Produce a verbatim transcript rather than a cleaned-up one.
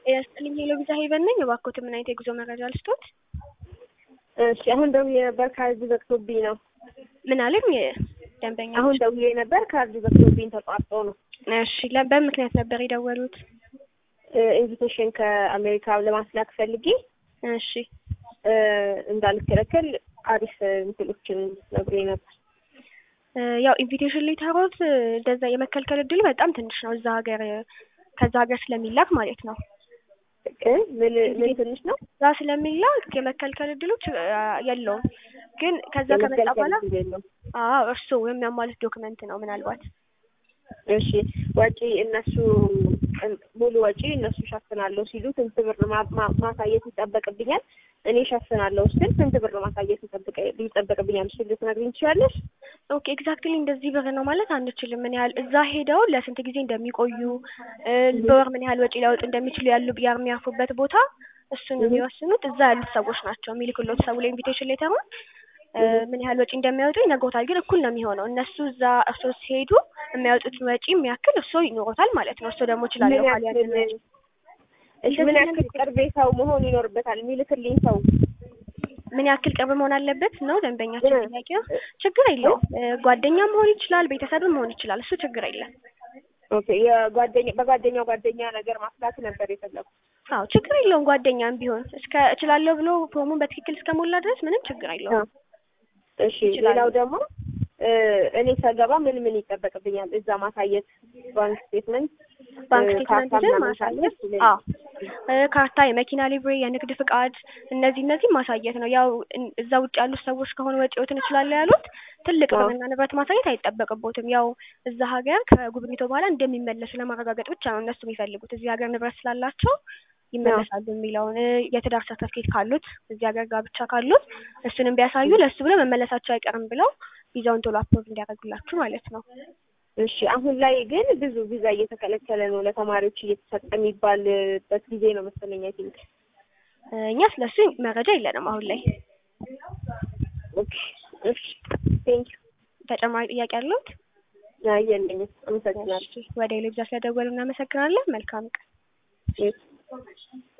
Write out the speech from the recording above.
ያስጥልኝ ሄሎ ቪዛ ሄቨን ነኝ። እባክዎት ምን አይነት የጉዞ መረጃ ልስጥዎት? እሺ አሁን ደውዬ ነበር ካርድ ዘግቶብኝ ነው። ምን አለኝ ደንበኛ? አሁን ደውዬ ነበር ካርድ ዘግቶብኝ ተቋርጦ ነው። እሺ ለበምን ምክንያት ነበር የደወሉት? ኢንቪቴሽን ከአሜሪካ ለማስላክ ፈልጌ እሺ እንዳልከለከል አሪፍ እንትሎችን ነግሮኝ ነበር። ያው ኢንቪቴሽን ሌተሮት እንደዛ የመከልከል እድሉ በጣም ትንሽ ነው እዛ ሀገር ከዛ ሀገር ስለሚላክ ማለት ነው። ምን ምን ትንሽ ነው? እዛ ስለሚላክ የመከልከል እድሉ የለውም። ግን ከዛ ከመጣ በኋላ አዎ እርሱ የሚያሟሉት ዶክመንት ነው ምናልባት። እሺ ወጪ እነሱ ሙሉ ወጪ እነሱ ሸፍናለሁ ሲሉ ስንት ብር ማሳየት ይጠበቅብኛል? እኔ ሸፍናለሁ ስል ስንት ብር ማሳየት ይጠበቅብኛል? እሱ ልትነግሪኝ ትችያለሽ? ኦኬ ኤግዛክትሊ እንደዚህ ብር ነው ማለት አንችልም። ምን ያህል እዛ ሄደው ለስንት ጊዜ እንደሚቆዩ በወር ምን ያህል ወጪ ሊያወጡ እንደሚችሉ ያሉ የሚያርፉበት ቦታ እሱን የሚወስኑት እዛ ያሉት ሰዎች ናቸው። የሚልኩልዎት ሰው ለኢንቪቴሽን ሌተሩ ምን ያህል ወጪ እንደሚያወጡ ይነግሮታል። ግን እኩል ነው የሚሆነው። እነሱ እዛ እርሶ ሲሄዱ የሚያወጡትን ወጪ የሚያክል እርሶ ይኖሮታል ማለት ነው። እርሶ ደግሞ ይችላል ካሊያን እሺ ምን ያክል ቅርቤ ሰው መሆን ይኖርበታል? የሚልክልኝ ሰው ምን ያክል ቅርብ መሆን አለበት ነው ደንበኛችን ጥያቄው? ችግር የለውም። ጓደኛ መሆን ይችላል፣ ቤተሰብም መሆን ይችላል። እሱ ችግር የለም። ኦኬ የጓደኛ በጓደኛው ጓደኛ ነገር ማስላክ ነበር የፈለኩት። አዎ ችግር የለውም። ጓደኛም ቢሆን እስከ እችላለሁ ብሎ ፎርሙን በትክክል እስከሞላ ድረስ ምንም ችግር የለውም። እሺ ሌላው ደግሞ እኔ ሰገባ ምን ምን ይጠበቅብኛል? እዛ ማሳየት ባንክ ስቴትመንት ባንክ ስቴትመንት ማሳየት፣ አዎ ካርታ፣ የመኪና ሊብሬ፣ የንግድ ፍቃድ እነዚህ እነዚህ ማሳየት ነው። ያው እዛ ውጭ ያሉት ሰዎች ከሆነ ወጪዎትን እችላለሁ ያሉት ትልቅ ብርና ንብረት ማሳየት አይጠበቅቦትም። ያው እዛ ሀገር ከጉብኝቶ በኋላ እንደሚመለሱ ለማረጋገጥ ብቻ ነው እነሱ የሚፈልጉት። እዚህ ሀገር ንብረት ስላላቸው ይመለሳሉ የሚለውን የትዳር ሰርተፍኬት ካሉት እዚህ ሀገር ጋብቻ ካሉት እሱንም ቢያሳዩ ለሱ ብለው መመለሳቸው አይቀርም ብለው ቪዛውን ቶሎ አፕሮቭ እንዲያደርጉላችሁ ማለት ነው። እሺ አሁን ላይ ግን ብዙ ቪዛ እየተከለከለ ነው ለተማሪዎች እየተሰጠ የሚባልበት ጊዜ ነው መሰለኝ። አይ ቲንክ እኛ ስለሱ መረጃ የለንም አሁን ላይ። ኦኬ እሺ ቴንክ ዩ። ተጨማሪ ጥያቄ አለዎት? አይ የለኝም። አመሰግናለሁ። ወደ ሌላ ስለደወሉ እናመሰግናለን። መልካም ቀን።